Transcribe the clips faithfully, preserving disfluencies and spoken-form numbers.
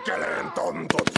perkeleen tontut.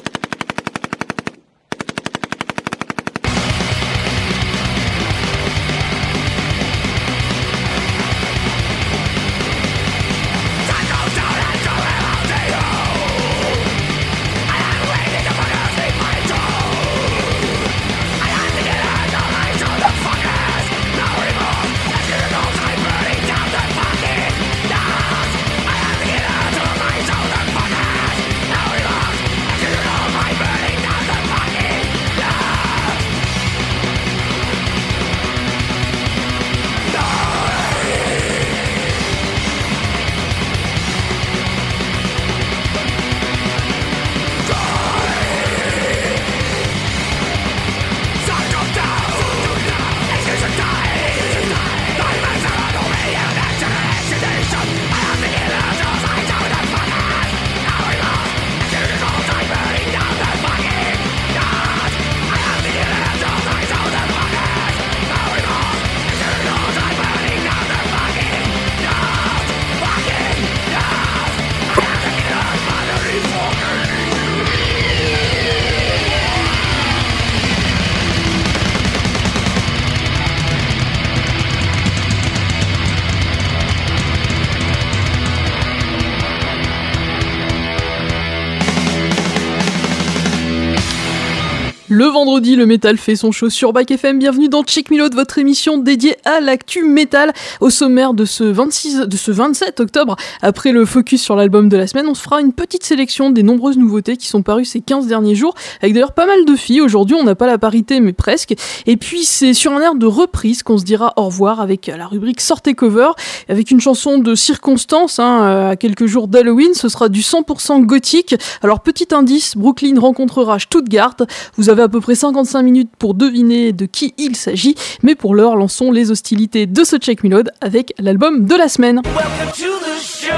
Le vendredi, le métal fait son show sur Bike F M. Bienvenue dans Check Me Load, votre émission dédiée à l'actu métal. Au sommaire de ce vingt-six, de ce vingt-sept octobre, après le focus sur l'album de la semaine, on se fera une petite sélection des nombreuses nouveautés qui sont parues ces quinze derniers jours, avec d'ailleurs pas mal de filles. Aujourd'hui, on n'a pas la parité, mais presque. Et puis, c'est sur un air de reprise qu'on se dira au revoir avec la rubrique Sortez Cover, avec une chanson de circonstance, hein, à quelques jours d'Halloween. Ce sera du cent pour cent gothique. Alors, petit indice, Brooklyn rencontrera Stuttgart. Vous avez à peu près cinquante-cinq minutes pour deviner de qui il s'agit, mais pour l'heure, lançons les hostilités de ce Check Me Load avec l'album de la semaine. Welcome to the show.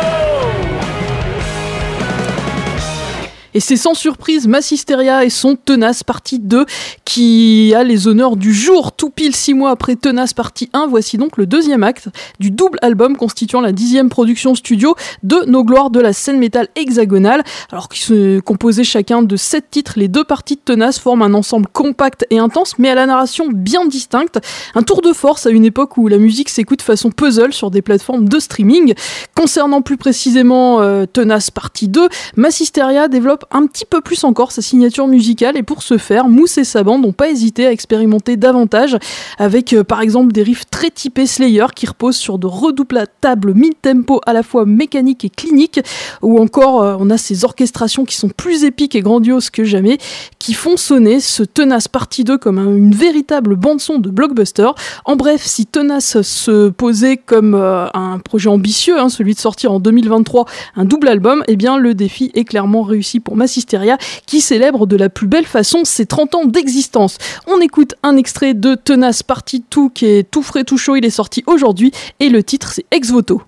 Et c'est sans surprise Massisteria et son Tenace partie deux qui a les honneurs du jour. Tout pile six mois après Tenace partie un, voici donc le deuxième acte du double album constituant la dixième production studio de nos gloires de la scène métal hexagonale. Alors qu'ils se composaient chacun de sept titres, les deux parties de Tenace forment un ensemble compact et intense, mais à la narration bien distincte. Un tour de force à une époque où la musique s'écoute façon puzzle sur des plateformes de streaming. Concernant plus précisément euh, Tenace partie deux, Massisteria développe un petit peu plus encore sa signature musicale, et pour ce faire, Mousse et sa bande n'ont pas hésité à expérimenter davantage avec euh, par exemple des riffs très typés Slayer qui reposent sur de redoublables mid-tempo à la fois mécaniques et cliniques, ou encore euh, on a ces orchestrations qui sont plus épiques et grandioses que jamais, qui font sonner ce Tenace partie deux comme un, une véritable bande-son de blockbuster. En bref, si Tenace se posait comme euh, un projet ambitieux, hein, celui de sortir en deux mille vingt-trois un double album, eh bien le défi est clairement réussi pour Massisteria, qui célèbre de la plus belle façon ses trente ans d'existence. On écoute un extrait de Tenace partie deux qui est tout frais, tout chaud, il est sorti aujourd'hui, et le titre c'est Ex Voto.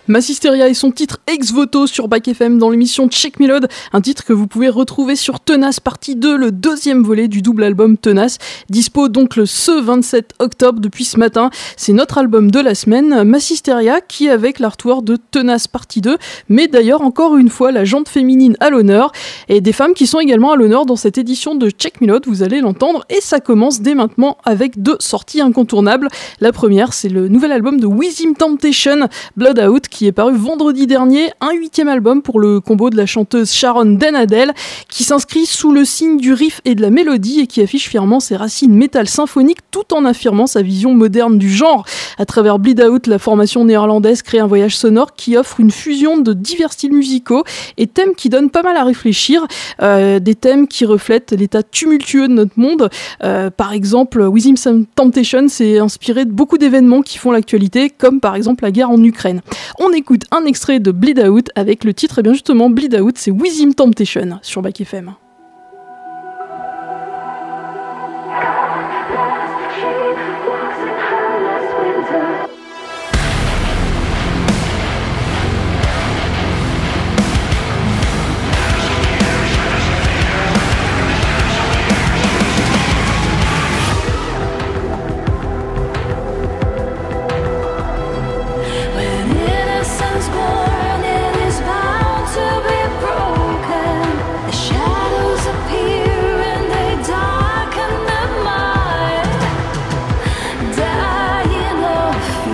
Massisteria et son titre Ex Voto sur Back F M dans l'émission Check Me Load, un titre que vous pouvez retrouver sur Tenace partie deux, le deuxième volet du double album Tenace, dispo donc le ce vingt-sept octobre depuis ce matin. C'est notre album de la semaine, Massisteria, qui avec l'artwork de Tenace partie deux, mais d'ailleurs encore une fois la jante féminine à l'honneur, et des femmes qui sont également à l'honneur dans cette édition de Check Me Load, vous allez l'entendre, et ça commence dès maintenant avec deux sorties incontournables. La première, c'est le nouvel album de Within Temptation, Blood Out, qui est paru vendredi dernier, un huitième album pour le combo de la chanteuse Sharon Den Adel, qui s'inscrit sous le signe du riff et de la mélodie et qui affiche fièrement ses racines métal symphoniques tout en affirmant sa vision moderne du genre. À travers Bleed Out, la formation néerlandaise crée un voyage sonore qui offre une fusion de divers styles musicaux et thèmes qui donnent pas mal à réfléchir, euh, des thèmes qui reflètent l'état tumultueux de notre monde. Euh, par exemple, Within Temptation s'est inspiré de beaucoup d'événements qui font l'actualité, comme par exemple la guerre en Ukraine. On écoute un extrait de Bleed Out avec le titre, et bien justement Bleed Out, c'est Within Temptation sur Back F M. Dying of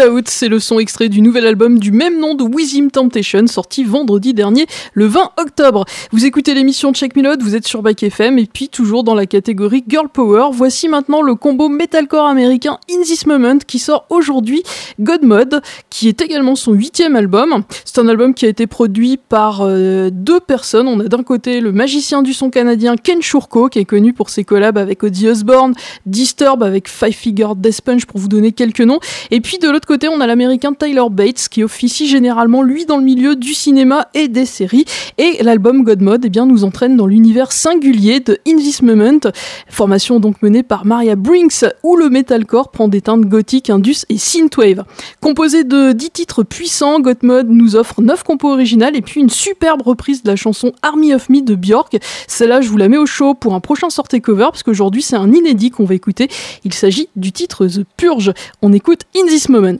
Out, c'est le son extrait du nouvel album du même nom de Within Temptation, sorti vendredi dernier, le vingt octobre. Vous écoutez l'émission Check Me Load, vous êtes sur Back F M, et puis toujours dans la catégorie Girl Power, voici maintenant le combo metalcore américain In This Moment, qui sort aujourd'hui, God Mode, qui est également son huitième album. C'est un album qui a été produit par euh, deux personnes. On a d'un côté le magicien du son canadien Ken Shurko, qui est connu pour ses collabs avec Ozzy Osbourne, Disturbed avec Five Finger Death Punch, pour vous donner quelques noms. Et puis de l'autre côté, on a l'américain Tyler Bates, qui officie généralement, lui, dans le milieu du cinéma et des séries. Et l'album God Mode, eh bien, nous entraîne dans l'univers singulier de In This Moment, formation donc menée par Maria Brinks, où le metalcore prend des teintes gothiques, indus et synthwave. Composé de dix titres puissants, God Mode nous offre neuf compos originales et puis une superbe reprise de la chanson Army of Me de Björk. Celle-là, je vous la mets au chaud pour un prochain sortie cover, parce qu'aujourd'hui, c'est un inédit qu'on va écouter. Il s'agit du titre The Purge. On écoute In This Moment.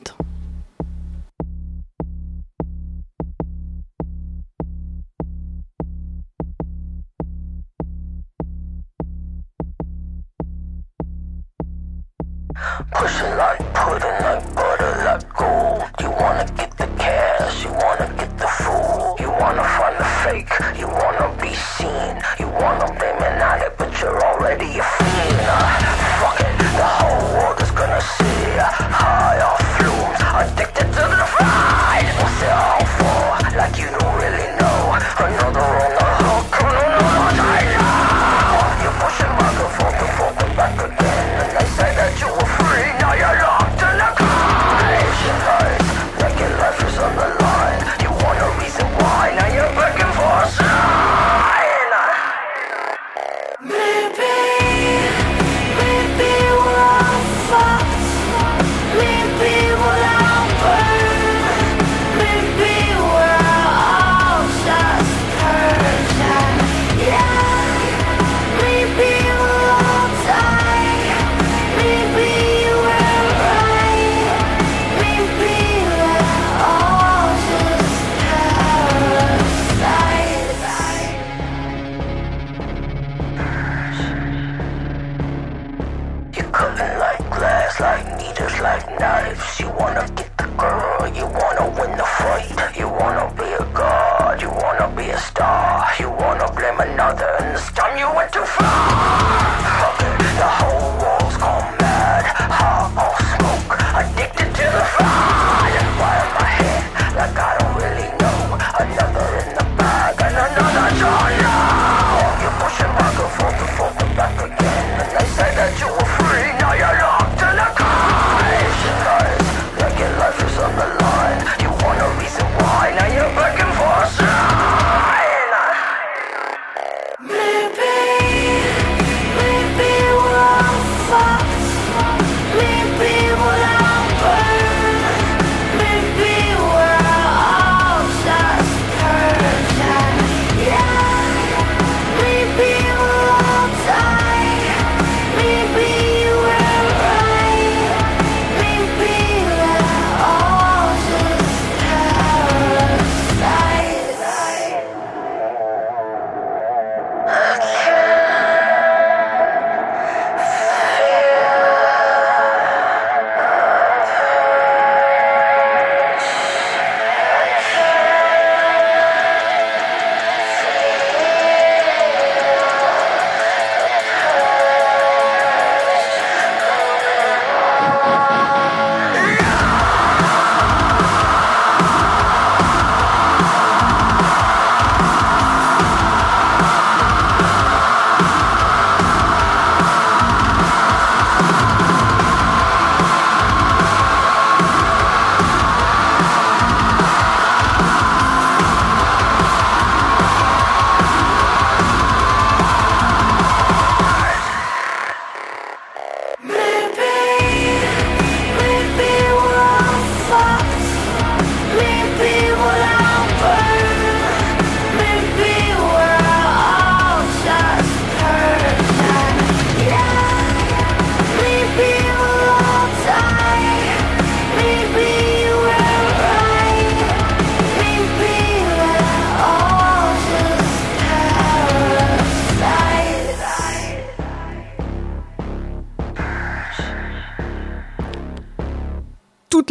Push it like pudding, like butter, like gold. You wanna get the cash, you wanna get the food. You wanna find the fake, you wanna be seen. You wanna blame an addict, but you're already a fiend. Uh, fuck it, the whole world is gonna see. High off fumes, addicted to the ride. What's it all for? Like you don't really know. Another on the hook, another I know. You're pushing microphone to fucking back again, and they say that you were free. Now you're locked in a cage. Like it like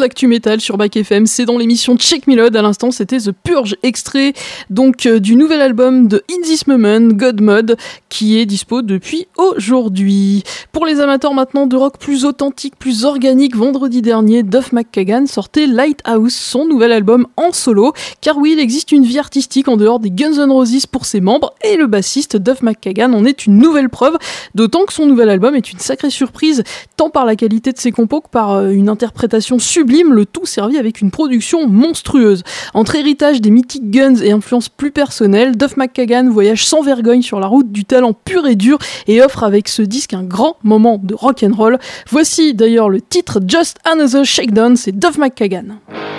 l'actu métal sur Back F M. C'est dans l'émission Check Me Load. À l'instant, c'était The Purge, extrait donc euh, du nouvel album de In This Moment, God Mode, qui est dispo depuis aujourd'hui. Pour les amateurs maintenant de rock plus authentique, plus organique, vendredi dernier, Duff McKagan sortait Lighthouse, son nouvel album en solo. Car oui, il existe une vie artistique en dehors des Guns N' Roses pour ses membres, et le bassiste Duff McKagan en est une nouvelle preuve, d'autant que son nouvel album est une sacrée surprise, tant par la qualité de ses compos que par euh, une interprétation sublime, le tout servi avec une production monstrueuse. Entre héritage des mythiques Guns et influence plus personnelle, Duff McKagan voyage sans vergogne sur la route du talent pur et dur et offre avec ce disque un grand moment de rock'n'roll. Voici d'ailleurs le titre Just Another Shakedown, c'est Duff McKagan.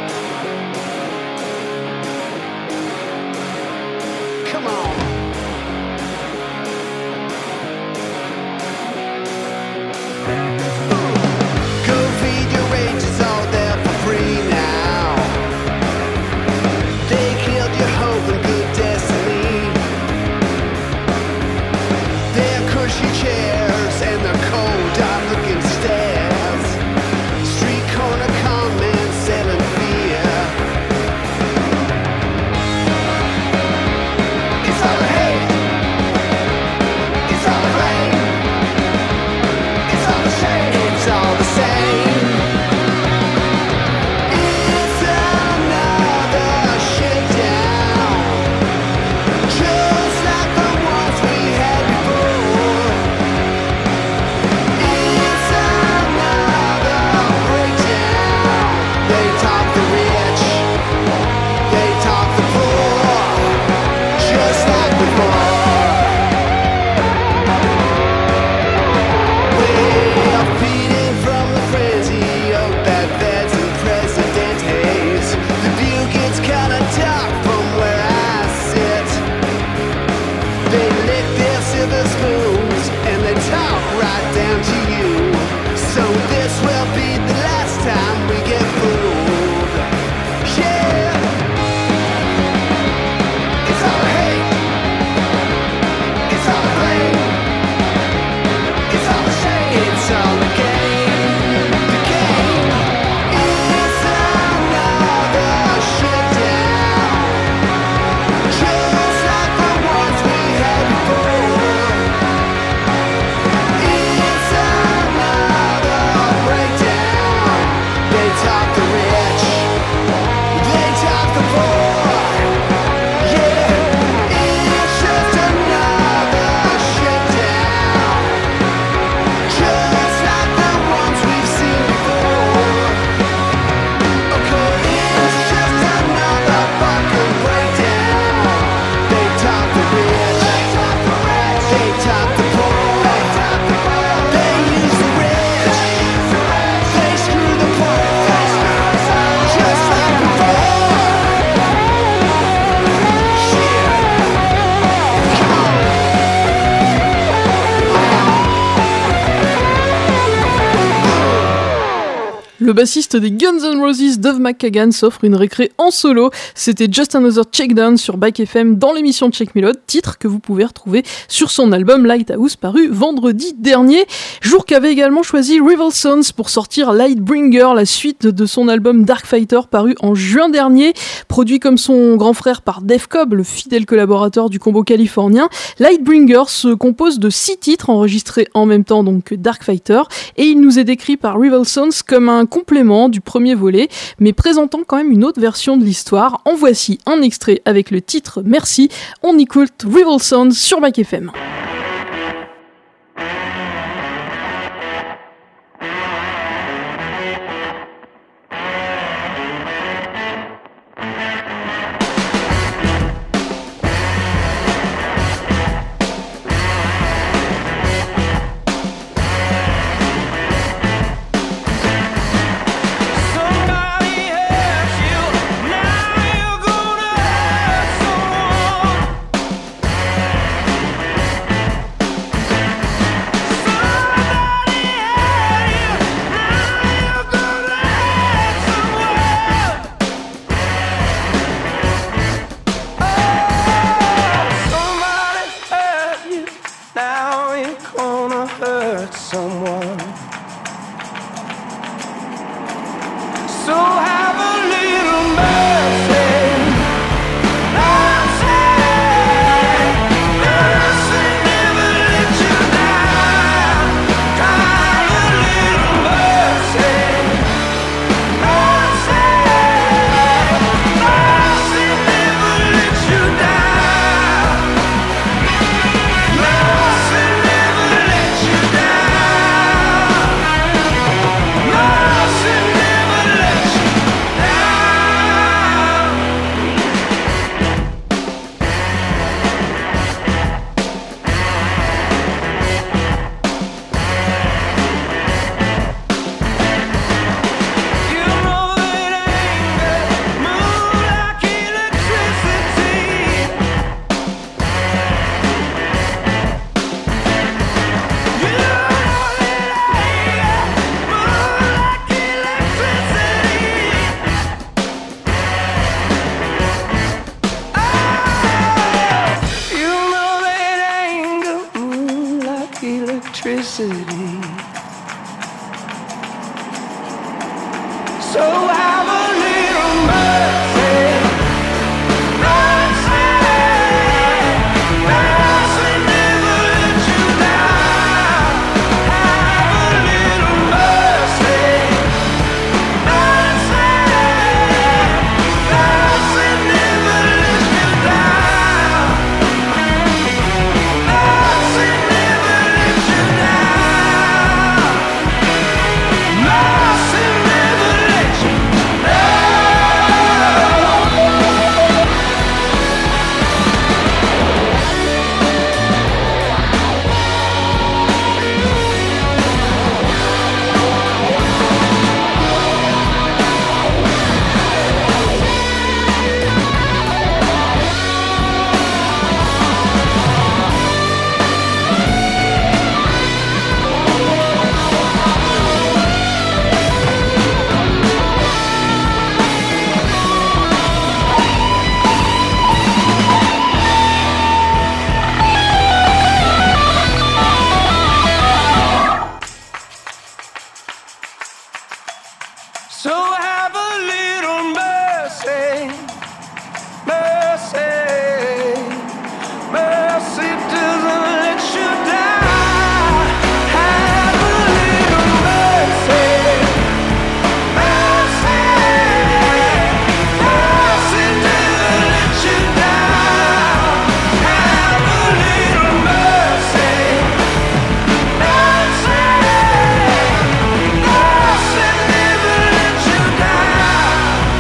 Le bassiste des Guns N' Roses, Duff McKagan, s'offre une récré en solo. C'était Just Another Shakedown sur Back F M dans l'émission Check Me Load, titre que vous pouvez retrouver sur son album Lighthouse paru vendredi dernier. Jour qu'avait également choisi Rival Sons pour sortir Lightbringer, la suite de son album Dark Fighter paru en juin dernier. Produit comme son grand frère par Dave Cobb, le fidèle collaborateur du combo californien, Lightbringer se compose de six titres enregistrés en même temps donc que Dark Fighter, et il nous est décrit par Rival Sons comme un complément du premier volet, mais présentant quand même une autre version de l'histoire. En voici un extrait avec le titre Merci. On écoute Rival Sons sur Back F M. Somebody hurts you, now you're gonna hurt someone. city. So have a little mercy, mercy, mercy never let you down. Have a little mercy, mercy, mercy never let you down. Mercy never let you down. Mercy never let you down. So have a little mercy, mercy, mercy doesn't let you down. Have a little mercy, mercy, mercy never let you down. Have a little mercy, mercy, mercy never let you down.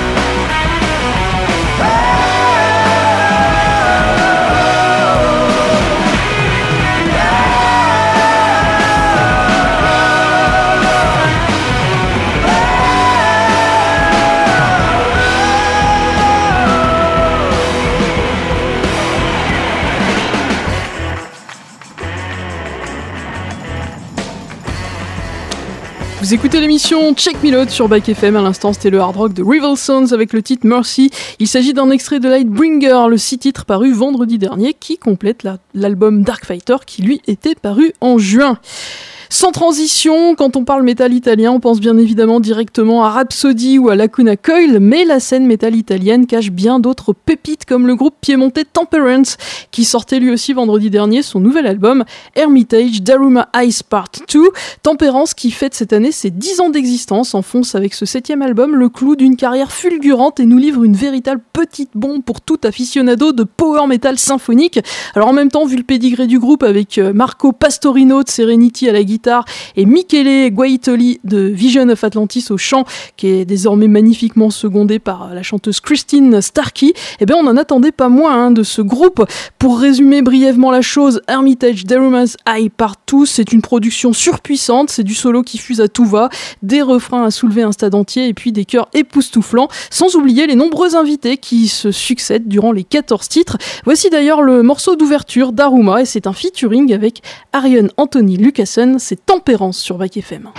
Vous écoutez l'émission Check Me Out sur Bike F M. À l'instant, c'était le hard rock de Rival Sons avec le titre Mercy. Il s'agit d'un extrait de Lightbringer, le six titres paru vendredi dernier, qui complète la- l'album Dark Fighter qui lui était paru en juin. Sans transition, quand on parle métal italien, on pense bien évidemment directement à Rhapsody ou à Lacuna Coil, mais la scène métal italienne cache bien d'autres pépites comme le groupe piémontais Temperance, qui sortait lui aussi vendredi dernier son nouvel album Hermitage Daruma Ice Part deux. Temperance qui fête cette année ses dix ans d'existence, enfonce avec ce septième album le clou d'une carrière fulgurante et nous livre une véritable petite bombe pour tout aficionado de power metal symphonique. Alors en même temps, vu le pédigré du groupe avec Marco Pastorino de Serenity à la guitare et Michele Guaitoli de Vision of Atlantis au chant, qui est désormais magnifiquement secondé par la chanteuse Christine Starkey, eh bien on n'en attendait pas moins hein, de ce groupe. Pour résumer brièvement la chose, Hermitage Daruma's Eye Part deux, c'est une production surpuissante, c'est du solo qui fuse à tout va, des refrains à soulever un stade entier et puis des chœurs époustouflants, sans oublier les nombreux invités qui se succèdent durant les quatorze titres. Voici d'ailleurs le morceau d'ouverture Daruma et c'est un featuring avec Ariane Anthony Lucassen, c'est Tempérance sur Bike F M.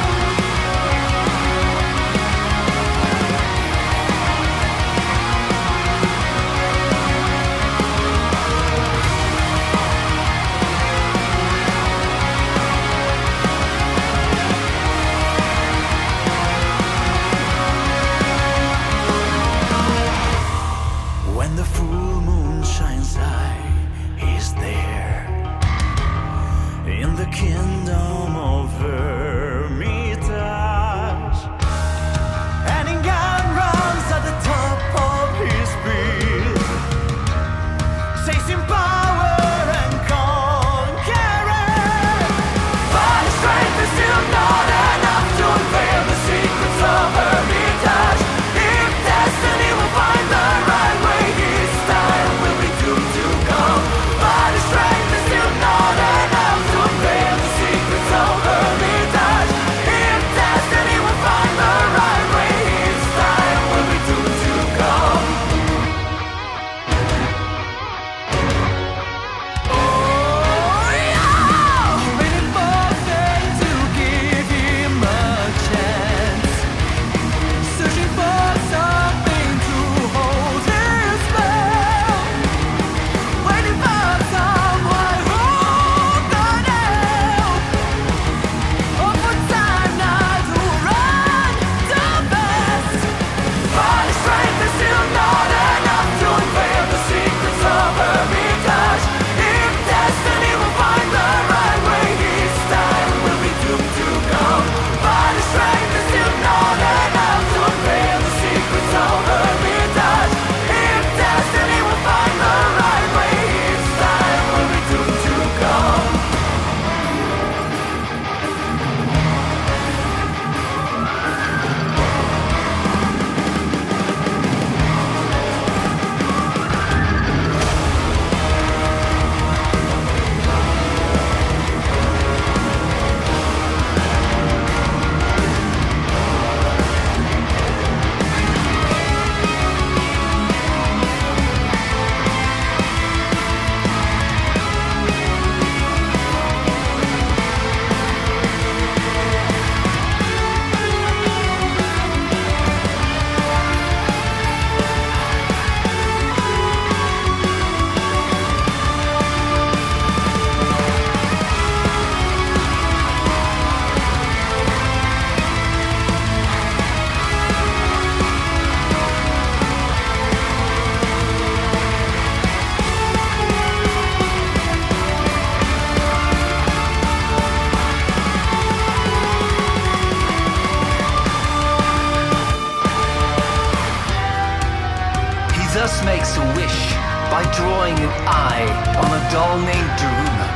Mercy by drawing an eye on a doll named Daruma,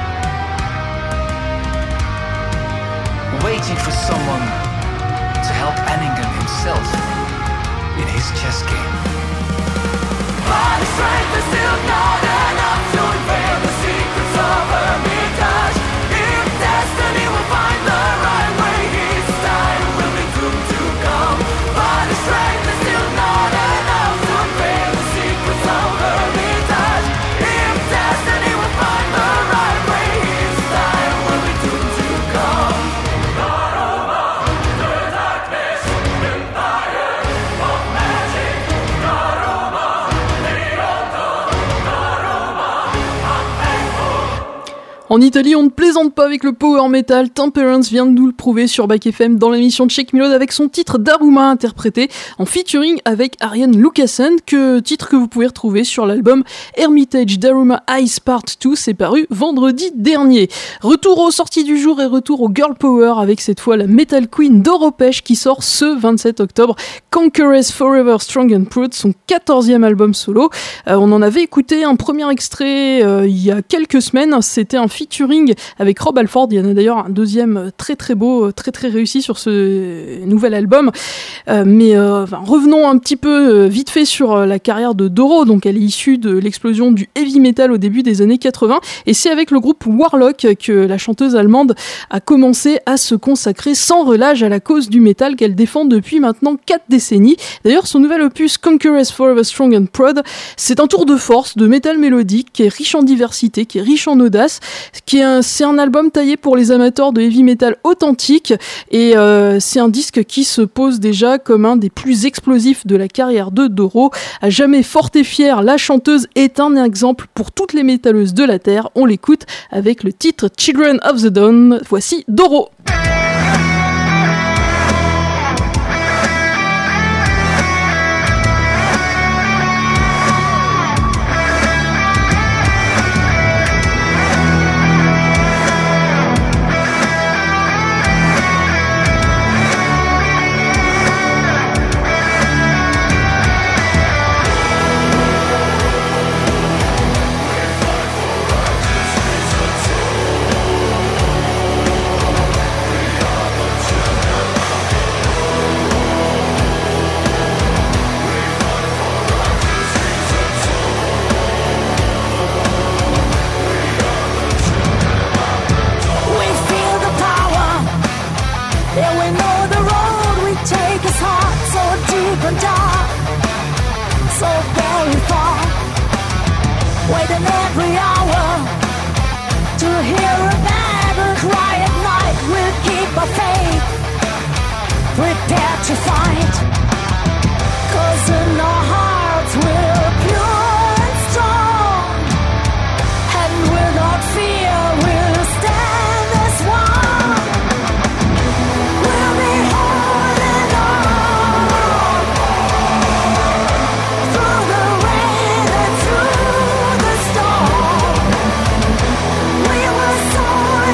waiting for someone to help Anningan himself in his chess game. But his strength is still not enough to unveil the secrets of Hermitage. If destiny will find the right way, his time will be doomed to come. But his strength is still not enough to unveil the secrets of Hermitage. If destiny will find the right way, his time will be doomed to come. Daruma, the darkness, empire of magic. Daruma, En Italie, on ne plaisante pas avec le power metal. Temperance vient de nous le prouver sur Back F M dans l'émission Check Me Load avec son titre Daruma, interprété en featuring avec Ariane Lucassen, que titre que vous pouvez retrouver sur l'album Hermitage Daruma Ice Part deux, c'est paru vendredi dernier. Retour aux sorties du jour et retour au girl power avec cette fois la metal queen Doro Pesch qui sort ce vingt-sept octobre Conqueress Forever Strong and Proud, son quatorzième album solo. Euh, on en avait écouté un premier extrait euh, il y a quelques semaines, c'était un featuring avec Rob Alford. Il y en a d'ailleurs un deuxième très très beau, très très réussi sur ce nouvel album. Euh, mais euh, enfin, revenons un petit peu euh, vite fait sur euh, la carrière de Doro. Donc elle est issue de l'explosion du heavy metal au début des années quatre-vingts et c'est avec le groupe Warlock que la chanteuse allemande a commencé à se consacrer sans relâche à la cause du métal qu'elle défend depuis maintenant quatre décennies. D'ailleurs son nouvel opus Conqueress Forever Strong and Proud, c'est un tour de force de métal mélodique qui est riche en diversité, qui est riche en audace, qui est un, c'est un album taillé pour les amateurs de heavy metal authentique et euh, c'est un disque qui se pose déjà comme un des plus explosifs de la carrière de Doro. À jamais forte et fière, la chanteuse est un exemple pour toutes les métalleuses de la Terre. On l'écoute avec le titre Children of the Dawn. Voici Doro. We were so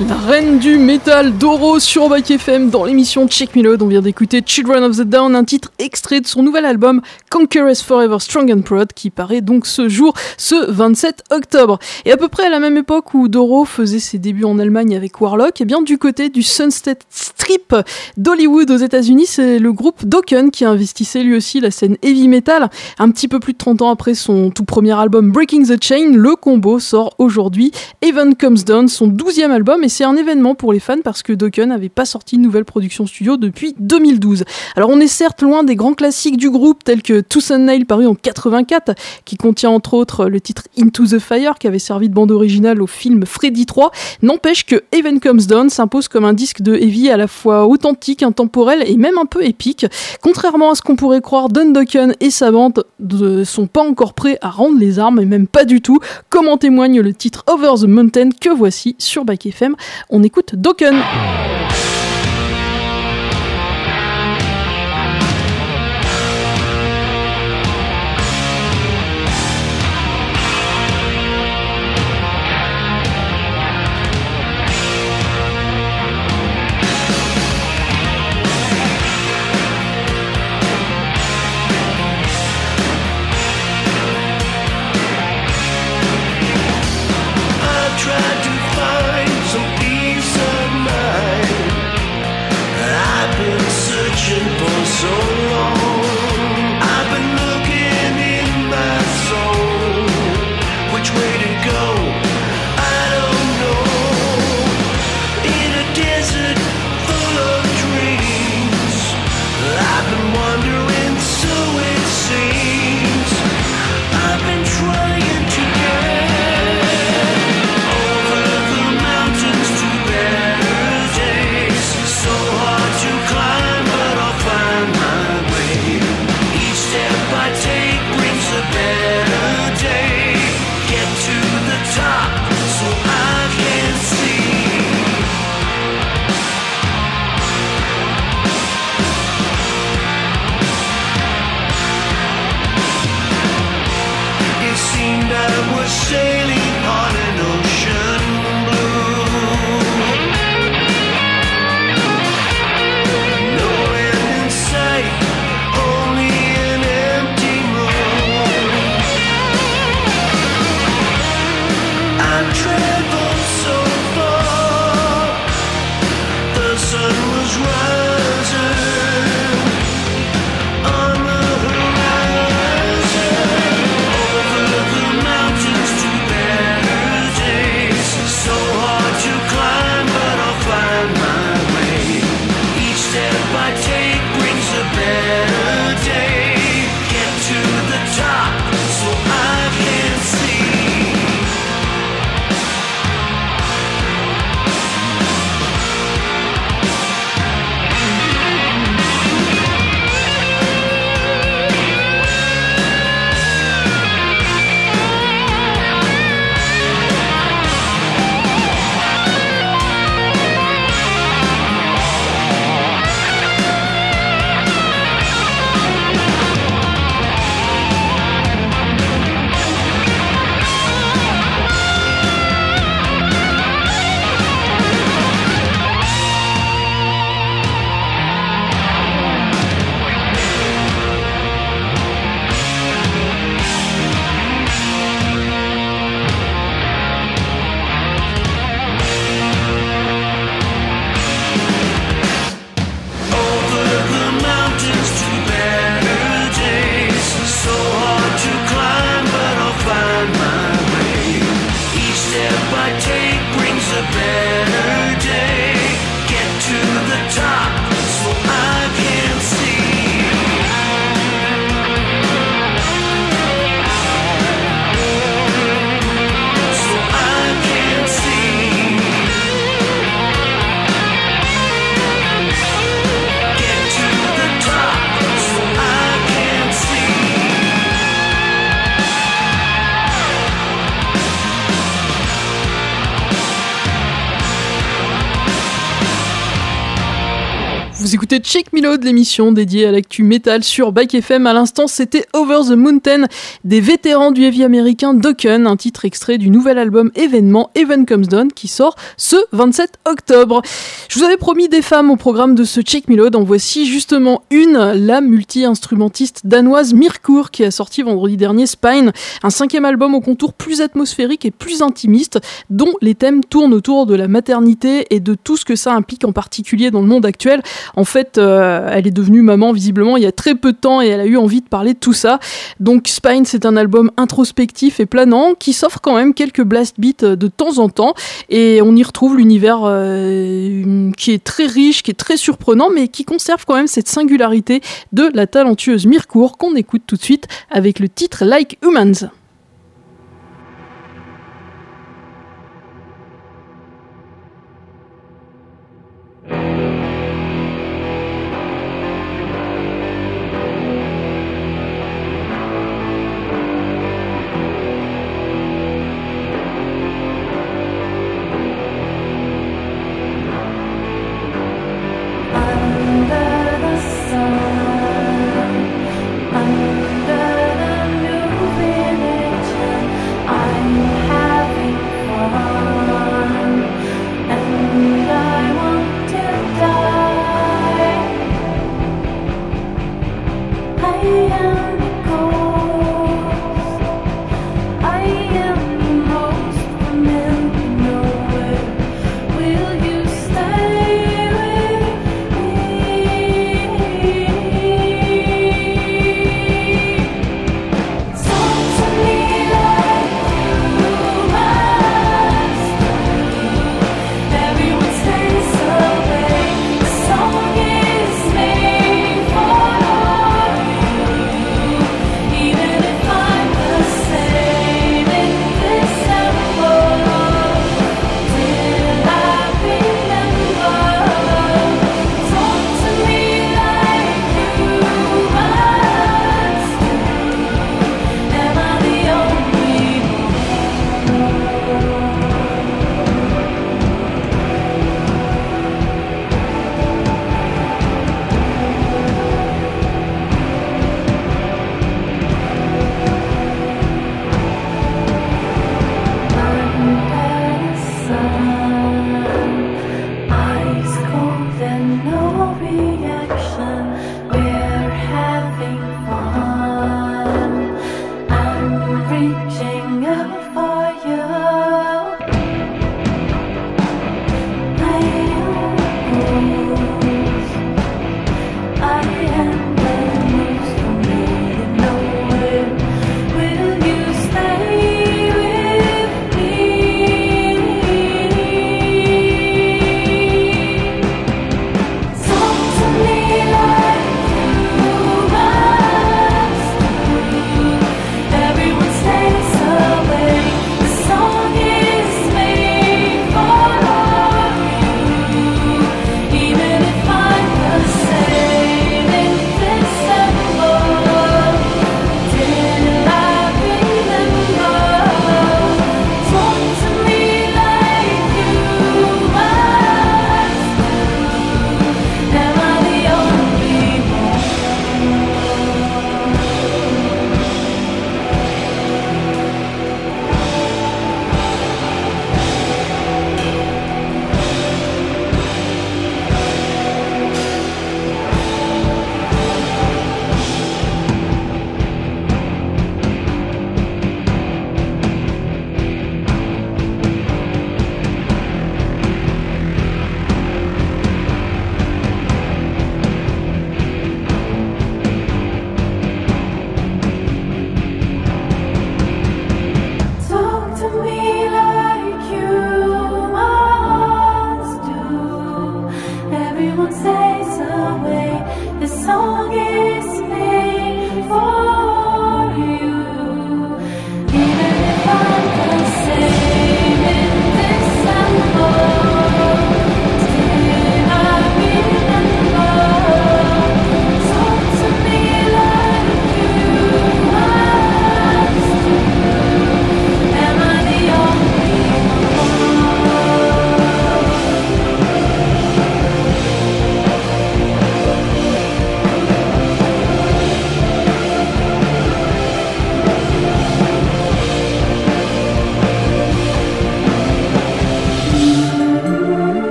La reine du métal, Doro sur Bac F M dans l'émission Check Me Load. On vient d'écouter Children of the Dawn, un titre extrait de son nouvel album Conquerors Forever Strong and Proud qui paraît donc ce jour, ce vingt-sept octobre. Et à peu près à la même époque où Doro faisait ses débuts en Allemagne avec Warlock, et bien du côté du Sunset Strip d'Hollywood aux États-Unis, c'est le groupe Dokken qui investissait lui aussi la scène heavy metal. Un petit peu plus de trente ans après son tout premier album Breaking the Chain, le combo sort aujourd'hui Heaven Comes Down, son douzième album, et c'est un événement pour les fans parce que Dokken n'avait pas sorti de nouvelle production studio depuis deux mille douze. Alors on est certes loin des grands classiques du groupe tels que Tooth and Nail paru en quatre-vingt-quatre, qui contient entre autres le titre Into the Fire qui avait servi de bande originale au film Freddy trois, n'empêche que Heaven Comes Down s'impose comme un disque de heavy à la fois authentique, intemporel et même un peu épique. Contrairement à ce qu'on pourrait croire, Don Dokken et sa bande ne sont pas encore prêts à rendre les armes, et même pas du tout, comme en témoigne le titre Over the Mountain que voici sur Bac F M. On écoute Dokken. Tried to find some peace of mind. I've been searching for so long. I've been looking in my soul. Which way to go? I don't know. In a desert full of dreams, I've been wandering, so it seems. I've been trying to get sailing on an ocean blue. No end in sight, only an empty moon. I've traveled so far, the sun was rising on the horizon. Over the mountains to better days. So hard to climb, but I'll find my way. Each step I take brings a better day. Get to the top so I can see. Vous écoutez Check Me Load, l'émission dédiée à l'actu métal sur Bike F M. À l'instant, c'était Over the Mountain des vétérans du heavy américain Dokken, un titre extrait du nouvel album événement Even Comes Down qui sort ce vingt-sept octobre. Je vous avais promis des femmes au programme de ce Check Me Load. En voici justement une, la multi-instrumentiste danoise Mirkur, qui a sorti vendredi dernier Spine, un cinquième album au contour plus atmosphérique et plus intimiste, dont les thèmes tournent autour de la maternité et de tout ce que ça implique en particulier dans le monde actuel. En fait, euh, elle est devenue maman visiblement il y a très peu de temps et elle a eu envie de parler de tout ça. Donc Spine, c'est un album introspectif et planant qui s'offre quand même quelques blast beats de temps en temps et on y retrouve l'univers euh, qui est très riche, qui est très surprenant mais qui conserve quand même cette singularité de la talentueuse Mirkur qu'on écoute tout de suite avec le titre Like Humans.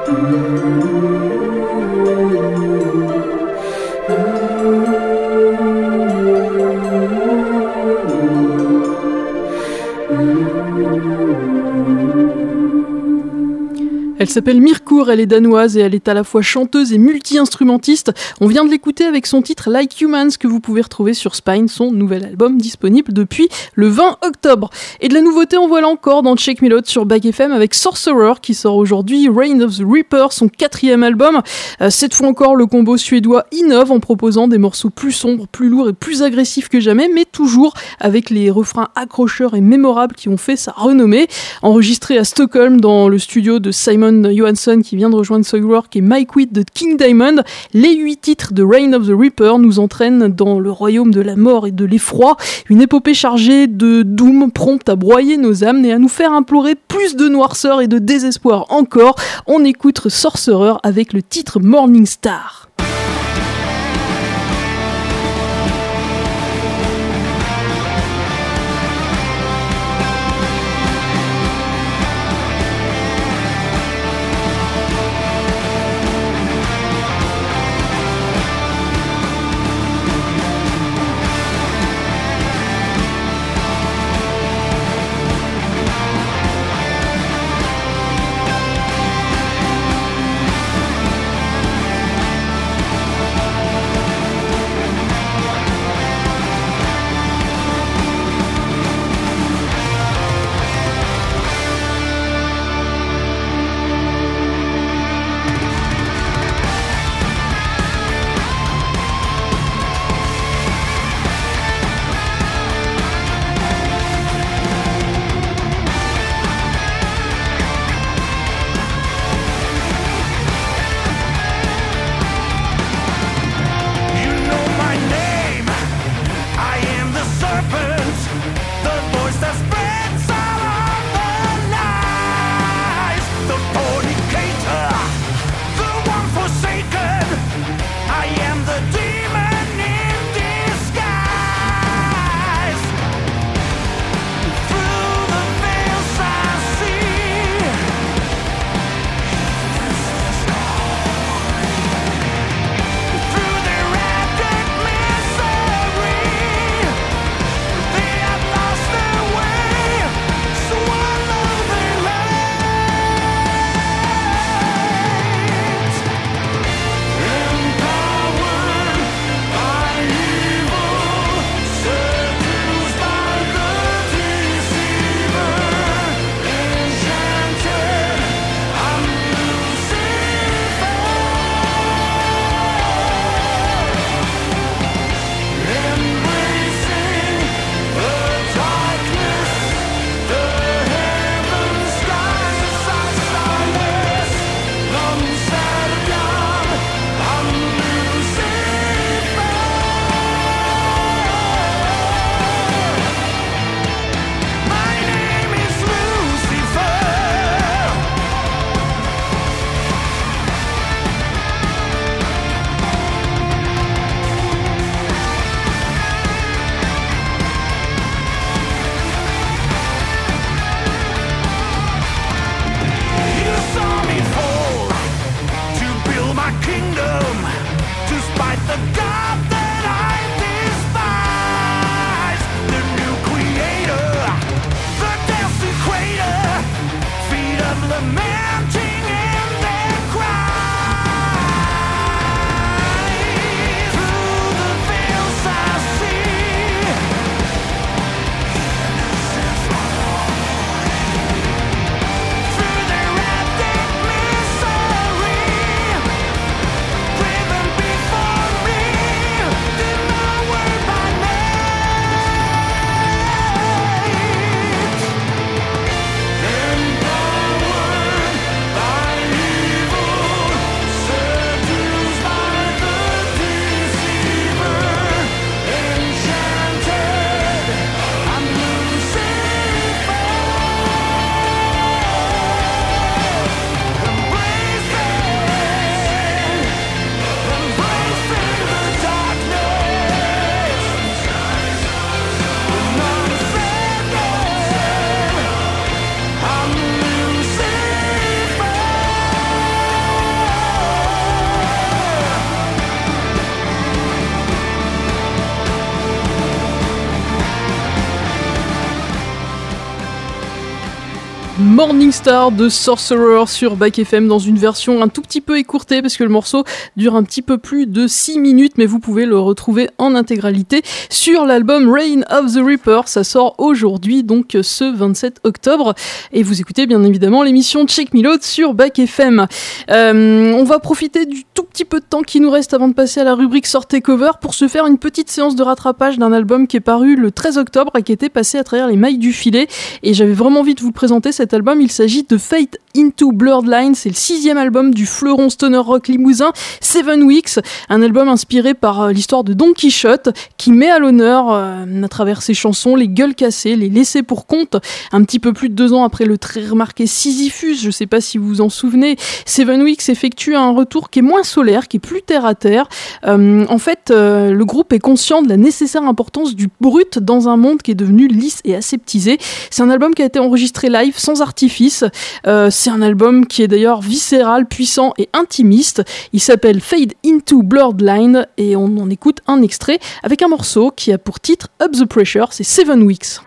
Elle s'appelle Mirkour, elle est danoise et elle est à la fois chanteuse et multi-instrumentiste. On vient de l'écouter avec son titre Like Humans que vous pouvez retrouver sur Spine, son nouvel album disponible depuis le vingt octobre. Et de la nouveauté, en voilà encore dans Check Me Out sur Back F M avec Sorcerer qui sort aujourd'hui, Reign of the Reaper, son quatrième album. Euh, cette fois encore, le combo suédois innove en proposant des morceaux plus sombres, plus lourds et plus agressifs que jamais, mais toujours avec les refrains accrocheurs et mémorables qui ont fait sa renommée. Enregistré à Stockholm dans le studio de Simon Johansson qui vient de rejoindre Soilwork et Mike Witt de King Diamond, les huit titres de Reign of the Reaper nous entraînent dans le royaume de la mort et de l'effroi, une épopée chargée de doom prompte à broyer nos âmes et à nous faire implorer plus de noirceur et de désespoir encore. On écoute Sorcerer avec le titre Morning Star. Morning Star de Sorcerer sur Back F M dans une version un tout petit peu écourtée parce que le morceau dure un petit peu plus de six minutes, mais vous pouvez le retrouver en intégralité sur l'album Reign of the Reaper. Ça sort aujourd'hui, donc ce vingt-sept octobre, et vous écoutez bien évidemment l'émission Check Me Load sur Back F M. Euh, on va profiter du tout petit peu de temps qui nous reste avant de passer à la rubrique Sortez Cover pour se faire une petite séance de rattrapage d'un album qui est paru le treize octobre et qui était passé à travers les mailles du filet, et j'avais vraiment envie de vous le présenter cet album. Il s'agit de Fade Into Blurred Lines, c'est le sixième album du fleuron stoner rock limousin Seven Weeks, un album inspiré par euh, l'histoire de Don Quichotte qui met à l'honneur euh, à travers ses chansons les gueules cassées, les laissés pour compte. Un petit peu plus de deux ans après le très remarqué Sisyphus, je sais pas si vous vous en souvenez, Seven Weeks effectue un retour qui est moins solaire, qui est plus terre à terre. Euh, en fait, euh, le groupe est conscient de la nécessaire importance du brut dans un monde qui est devenu lisse et aseptisé. C'est un album qui a été enregistré live sans artifice. Euh, c'est un album qui est d'ailleurs viscéral, puissant et intimiste. Il s'appelle Fade Into Blurred Line et on en écoute un extrait avec un morceau qui a pour titre Up the Pressure, c'est Seven Weeks.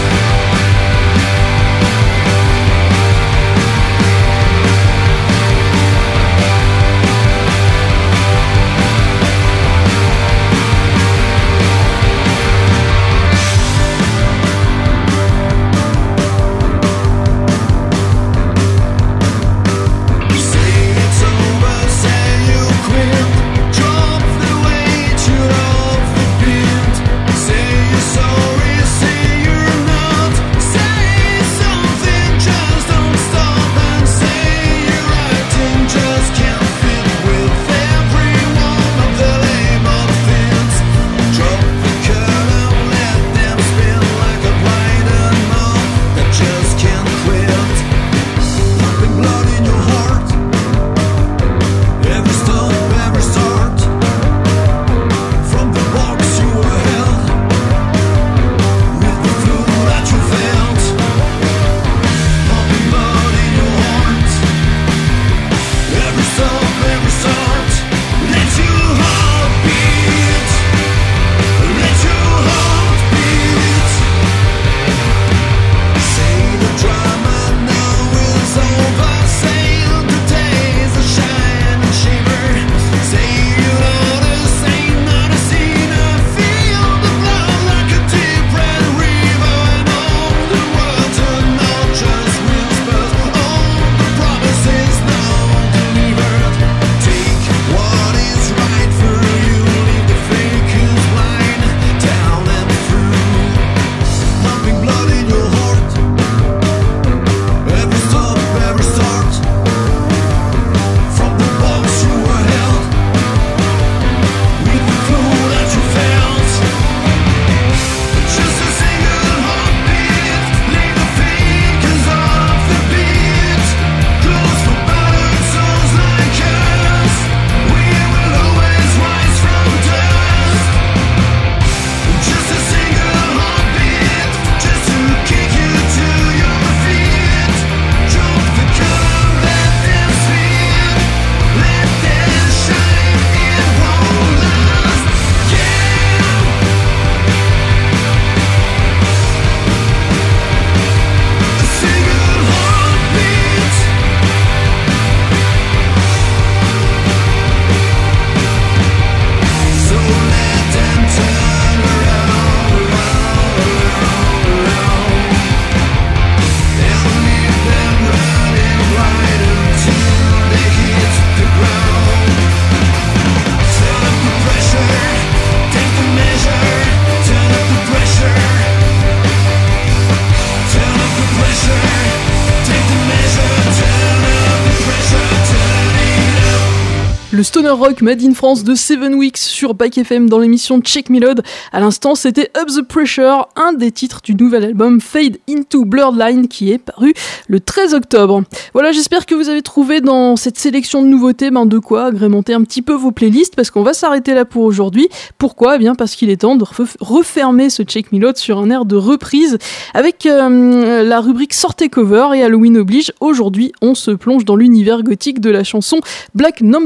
Le stoner rock made in France de Seven Weeks sur Back F M dans l'émission Check Me Load. À l'instant, c'était Up the Pressure, un des titres du nouvel album Fade Into Blurred Line qui est paru le treize octobre. Voilà, j'espère que vous avez trouvé dans cette sélection de nouveautés ben, de quoi agrémenter un petit peu vos playlists parce qu'on va s'arrêter là pour aujourd'hui. Pourquoi ? Eh bien parce qu'il est temps de ref- refermer ce Check Me Load sur un air de reprise avec euh, la rubrique Sortez Cover et Halloween oblige. Aujourd'hui, on se plonge dans l'univers gothique de la chanson Black Number One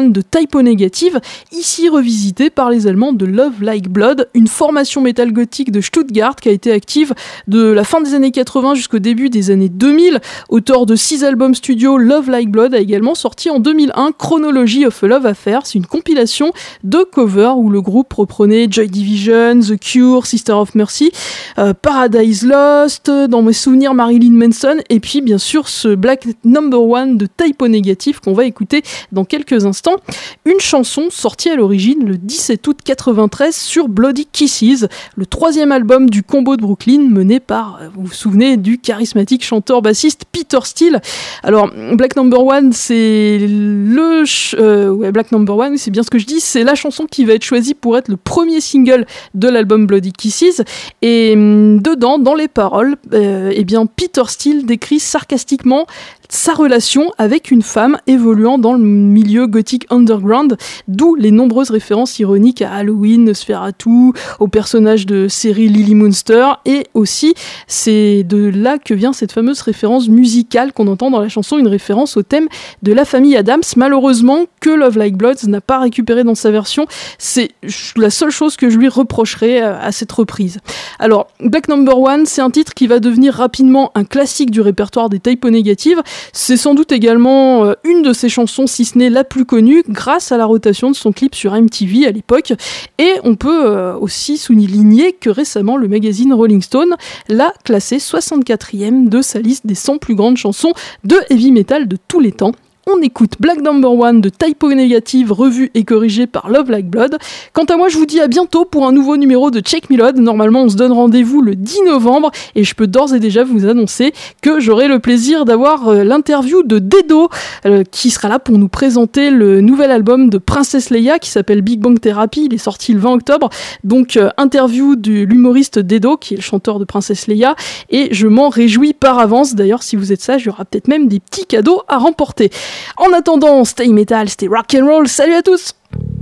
One de Type O Negative, ici revisité par les Allemands de Love Like Blood, une formation métal gothique de Stuttgart qui a été active de la fin des années quatre-vingts jusqu'au début des années deux mille. Auteur de six albums studio, Love Like Blood a également sorti en deux mille un Chronology of a Love Affair. C'est une compilation de covers où le groupe reprenait Joy Division, The Cure, Sister of Mercy, euh, Paradise Lost, dans mes souvenirs Marilyn Manson, et puis bien sûr ce Black Number One de Type O Negative qu'on va écouter dans quelques instants. Une chanson sortie à l'origine le dix-sept août quatre-vingt-treize sur Bloody Kisses, le troisième album du combo de Brooklyn mené par, vous vous souvenez, du charismatique chanteur-bassiste Peter Steele. Alors Black Number One, c'est le ch- euh, ouais, Black Number One, c'est bien ce que je dis, c'est la chanson qui va être choisie pour être le premier single de l'album Bloody Kisses, et hum, dedans, dans les paroles, euh, eh bien Peter Steele décrit sarcastiquement sa relation avec une femme évoluant dans le milieu gothique underground, d'où les nombreuses références ironiques à Halloween, Nosferatu, au personnage de série Lily Munster, et aussi c'est de là que vient cette fameuse référence musicale qu'on entend dans la chanson, une référence au thème de la famille Addams, malheureusement que Love Like Blood n'a pas récupéré dans sa version. C'est la seule chose que je lui reprocherais à cette reprise. Alors Black Number One, c'est un titre qui va devenir rapidement un classique du répertoire des Type O Negative. C'est sans doute également euh, une de ses chansons, si ce n'est la plus connue, grâce à la rotation de son clip sur M T V à l'époque. Et on peut euh, aussi souligner que récemment, le magazine Rolling Stone l'a classé soixante-quatrième de sa liste des cent plus grandes chansons de heavy metal de tous les temps. On écoute Black Number One de Type O Negative, revu et corrigé par Love Like Blood. Quant à moi, je vous dis à bientôt pour un nouveau numéro de Check Me Load. Normalement, on se donne rendez-vous le dix novembre et je peux d'ores et déjà vous annoncer que j'aurai le plaisir d'avoir euh, l'interview de Dedo euh, qui sera là pour nous présenter le nouvel album de Princess Leia qui s'appelle Big Bang Therapy. Il est sorti le vingt octobre. Donc, euh, interview de l'humoriste Dedo qui est le chanteur de Princess Leia, et je m'en réjouis par avance. D'ailleurs, si vous êtes sage, il y aura peut-être même des petits cadeaux à remporter. En attendant, stay metal, stay rock and roll. Salut à tous!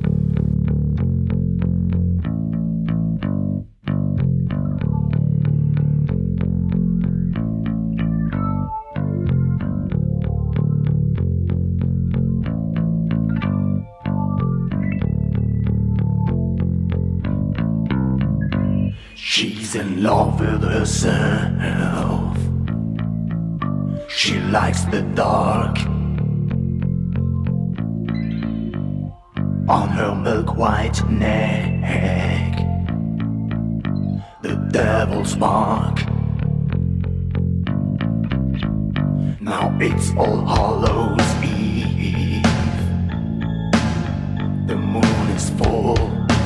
She's in love with herself. She likes the dark. On her milk white neck, the devil's mark. Now it's All Hallows Eve. The moon is full.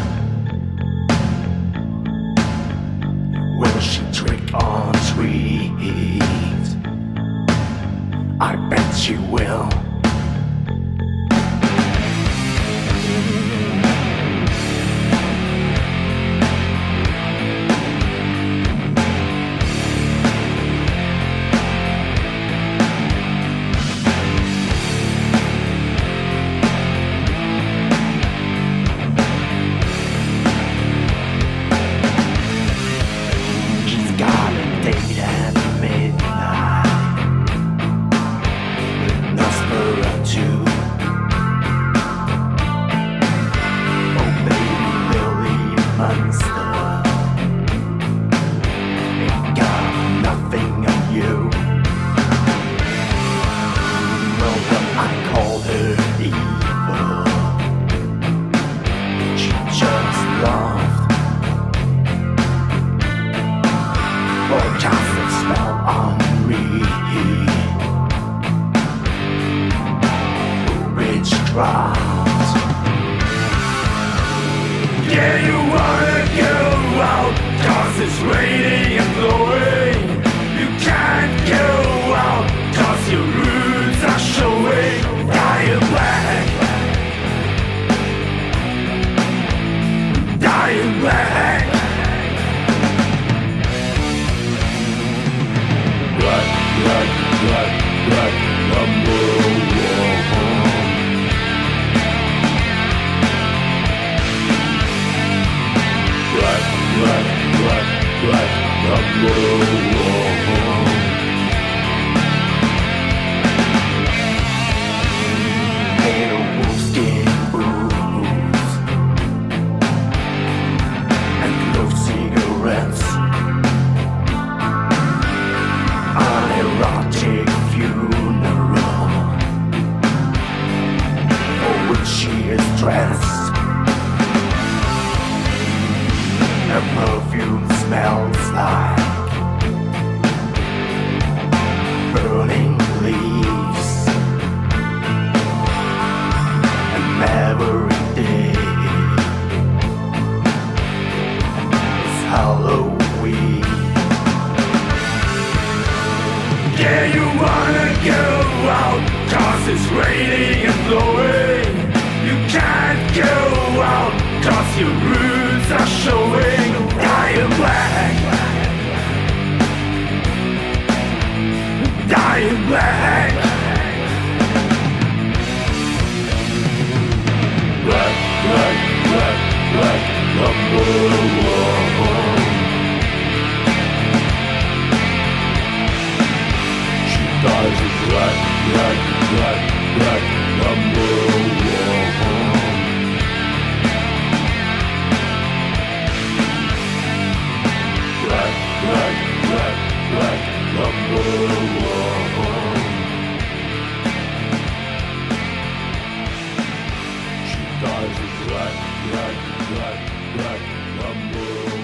Will she trick or treat? I bet she will. dress. Her perfume smells like burning leaves. And every day is Halloween. Yeah, you wanna go out, cause it's raining and blowing. You can't go out, cause your roots are showing. Dying black, dying black. Black, black, black, black, number one. She dies in black, black, black, black, number one. Black, black, black, black, number one. She dies in black, black, black, black, number one.